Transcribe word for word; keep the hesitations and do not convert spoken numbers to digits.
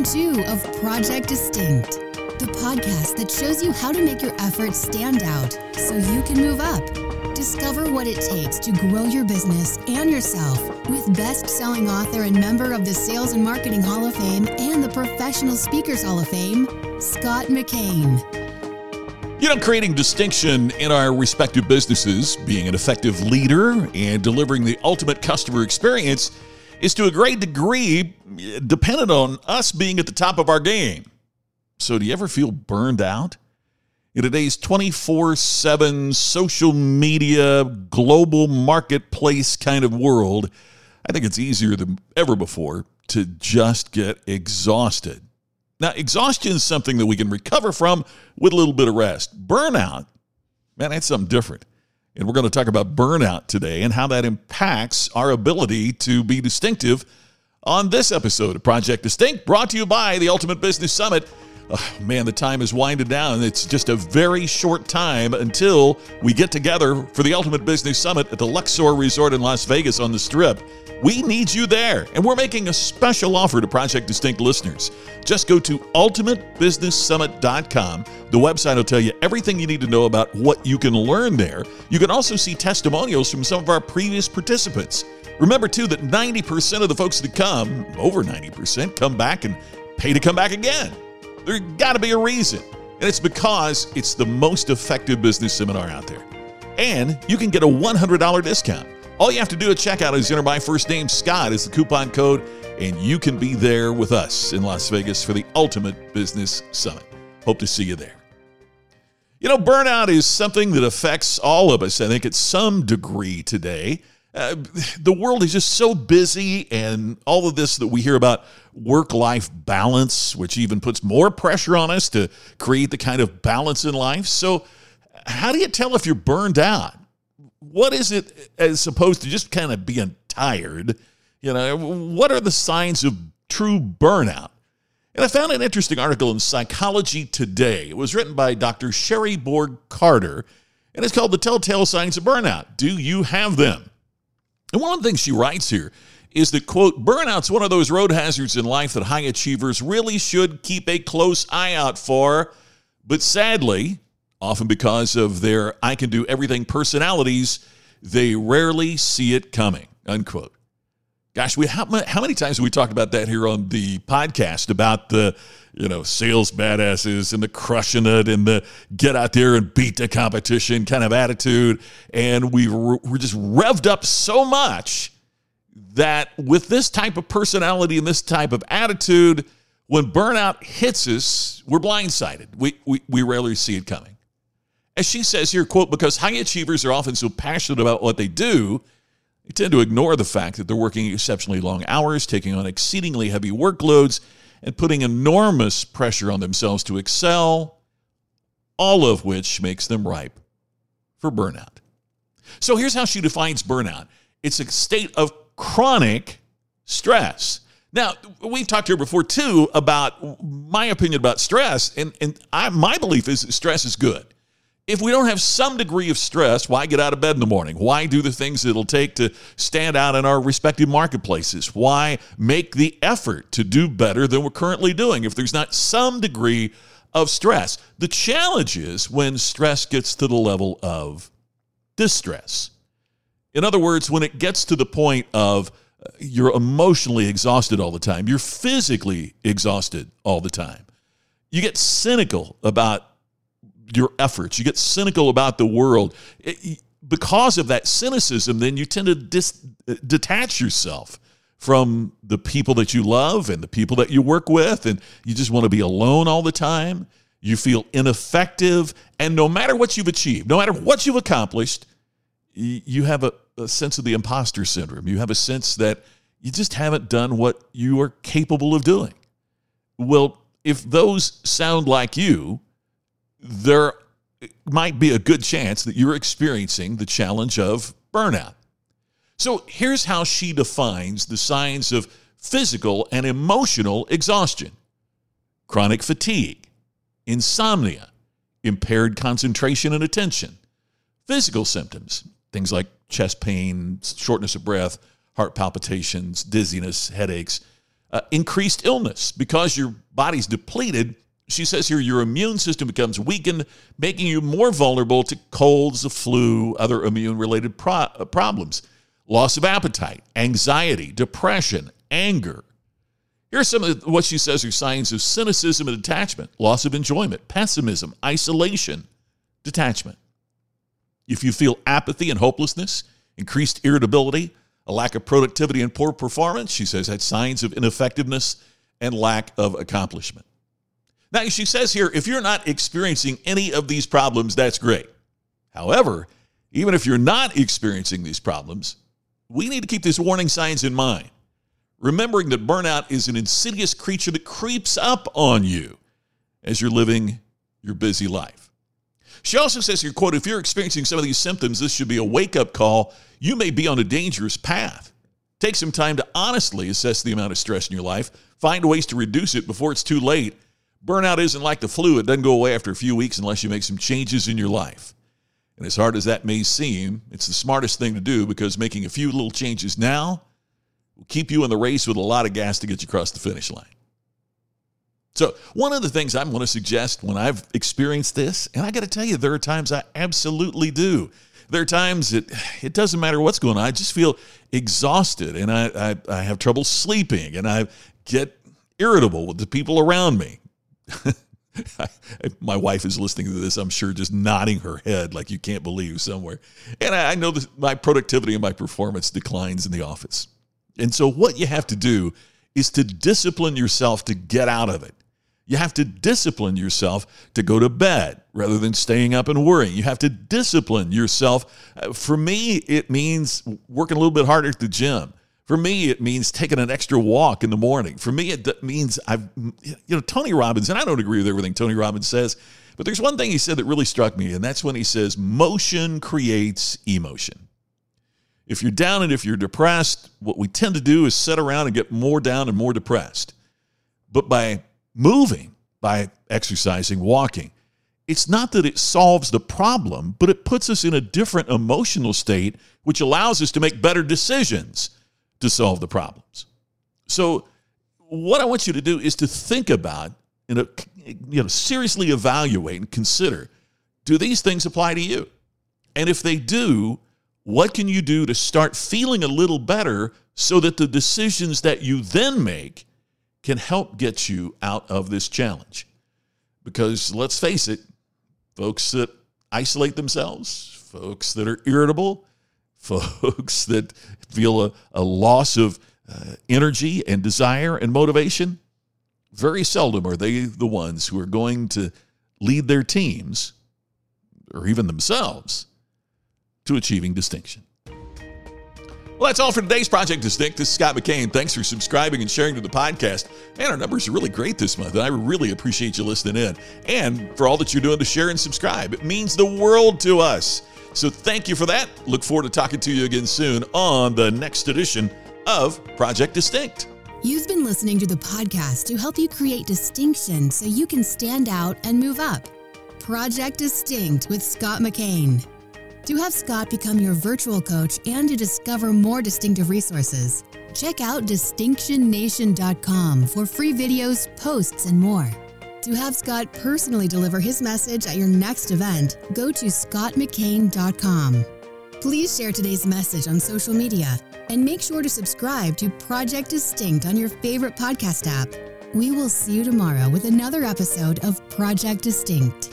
two of Project Distinct, the podcast that shows you how to make your efforts stand out so you can move up. Discover what it takes to grow your business and yourself with best-selling author and member of the Sales and Marketing Hall of Fame and the Professional Speakers Hall of Fame, Scott McKain. You know, creating distinction in our respective businesses, being an effective leader, and delivering the ultimate customer experience is to a great degree dependent on us being at the top of our game. So do you ever feel burned out? In today's twenty-four seven social media, global marketplace kind of world, I think it's easier than ever before to just get exhausted. Now, exhaustion is something that we can recover from with a little bit of rest. Burnout, man, that's something different. And we're going to talk about burnout today and how that impacts our ability to be distinctive on this episode of Project Distinct, brought to you by the Ultimate Business Summit. Oh, man, the time is winding down. It's just a very short time until we get together for the Ultimate Business Summit at the Luxor Resort in Las Vegas on the Strip. We need you there, and we're making a special offer to Project Distinct listeners. Just go to ultimate business summit dot com. The website will tell you everything you need to know about what you can learn there. You can also see testimonials from some of our previous participants. Remember, too, that ninety percent of the folks that come, over ninety percent, come back and pay to come back again. There's got to be a reason, and it's because it's the most effective business seminar out there. And you can get a one hundred dollars discount. All you have to do at checkout is enter my first name, Scott, as the coupon code, and you can be there with us in Las Vegas for the Ultimate Business Summit. Hope to see you there. You know, burnout is something that affects all of us, I think, at some degree today. Uh, the world is just so busy, and all of this that we hear about work-life balance, which even puts more pressure on us to create the kind of balance in life. So how do you tell if you're burned out? What is it as opposed to just kind of being tired? You know, what are the signs of true burnout? And I found an interesting article in Psychology Today. It was written by Doctor Sherry Borg Carter, and it's called The Telltale Signs of Burnout. Do you have them? And one of the things she writes here is that, quote, burnout's one of those road hazards in life that high achievers really should keep a close eye out for. But sadly, often because of their I can do everything personalities, they rarely see it coming, unquote. Gosh, we how, how many times have we talked about that here on the podcast, about the, you know, sales badasses and the crushing it and the get out there and beat the competition kind of attitude. And we we're just revved up so much that with this type of personality and this type of attitude, when burnout hits us, we're blindsided. We, we, we rarely see it coming. As she says here, quote, because high achievers are often so passionate about what they do, they tend to ignore the fact that they're working exceptionally long hours, taking on exceedingly heavy workloads, and putting enormous pressure on themselves to excel, all of which makes them ripe for burnout. So here's how she defines burnout. It's a state of chronic stress. Now, we've talked here before, too, about my opinion about stress, and, and I, my belief is that stress is good. If we don't have some degree of stress, why get out of bed in the morning? Why do the things it'll take to stand out in our respective marketplaces? Why make the effort to do better than we're currently doing if there's not some degree of stress? The challenge is when stress gets to the level of distress. In other words, when it gets to the point of you're emotionally exhausted all the time, you're physically exhausted all the time, you get cynical about your efforts. You get cynical about the world. It, because of that cynicism, then you tend to dis, detach yourself from the people that you love and the people that you work with, and you just want to be alone all the time. You feel ineffective, and no matter what you've achieved, no matter what you've accomplished, you have a, a sense of the imposter syndrome. You have a sense that you just haven't done what you are capable of doing. Well, if those sound like you, there might be a good chance that you're experiencing the challenge of burnout. So here's how she defines the signs of physical and emotional exhaustion: chronic fatigue, insomnia, impaired concentration and attention. Physical symptoms, things like chest pain, shortness of breath, heart palpitations, dizziness, headaches. uh, increased illness. Because your body's depleted, she says here, your immune system becomes weakened, making you more vulnerable to colds, the flu, other immune-related pro- uh, problems. Loss of appetite, anxiety, depression, anger. Here's some of what she says are signs of cynicism and detachment, loss of enjoyment, pessimism, isolation, detachment. If you feel apathy and hopelessness, increased irritability, a lack of productivity and poor performance, she says that's signs of ineffectiveness and lack of accomplishment. Now, she says here, if you're not experiencing any of these problems, that's great. However, even if you're not experiencing these problems, we need to keep these warning signs in mind, remembering that burnout is an insidious creature that creeps up on you as you're living your busy life. She also says here, quote, if you're experiencing some of these symptoms, this should be a wake-up call. You may be on a dangerous path. Take some time to honestly assess the amount of stress in your life. Find ways to reduce it before it's too late. Burnout isn't like the flu. It doesn't go away after a few weeks unless you make some changes in your life. And as hard as that may seem, it's the smartest thing to do because making a few little changes now will keep you in the race with a lot of gas to get you across the finish line. So one of the things I'm going to suggest when I've experienced this, and I got to tell you, there are times I absolutely do. There are times it it doesn't matter what's going on. I just feel exhausted, and I, I, I have trouble sleeping, and I get irritable with the people around me. My wife is listening to this, I'm sure, just nodding her head like you can't believe somewhere. And I, I know that my productivity and my performance declines in the office. And so what you have to do is to discipline yourself to get out of it. You have to discipline yourself to go to bed rather than staying up and worrying. You have to discipline yourself. For me, it means working a little bit harder at the gym. For me, it means taking an extra walk in the morning. For me, it means I've, you know, Tony Robbins, and I don't agree with everything Tony Robbins says, but there's one thing he said that really struck me, and that's when he says, motion creates emotion. If you're down and if you're depressed, what we tend to do is sit around and get more down and more depressed. But by moving, by exercising, walking, it's not that it solves the problem, but it puts us in a different emotional state, which allows us to make better decisions to solve the problems. So what I want you to do is to think about, and you know, seriously evaluate and consider, do these things apply to you? And if they do, what can you do to start feeling a little better so that the decisions that you then make can help get you out of this challenge? Because let's face it, folks that isolate themselves, folks that are irritable, folks that feel a, a loss of uh, energy and desire and motivation, very seldom are they the ones who are going to lead their teams, or even themselves, to achieving distinction. Well, that's all for today's Project Distinct. This is Scott McKain. Thanks for subscribing and sharing to the podcast. Man, our numbers are really great this month, and I really appreciate you listening in. And for all that you're doing to share and subscribe. It means the world to us. So thank you for that. Look forward to talking to you again soon on the next edition of Project Distinct. You've been listening to the podcast to help you create distinction so you can stand out and move up. Project Distinct with Scott McKain. To have Scott become your virtual coach and to discover more distinctive resources, check out distinction nation dot com for free videos, posts, and more. To have Scott personally deliver his message at your next event, go to scott mckain dot com. Please share today's message on social media and make sure to subscribe to Project Distinct on your favorite podcast app. We will see you tomorrow with another episode of Project Distinct.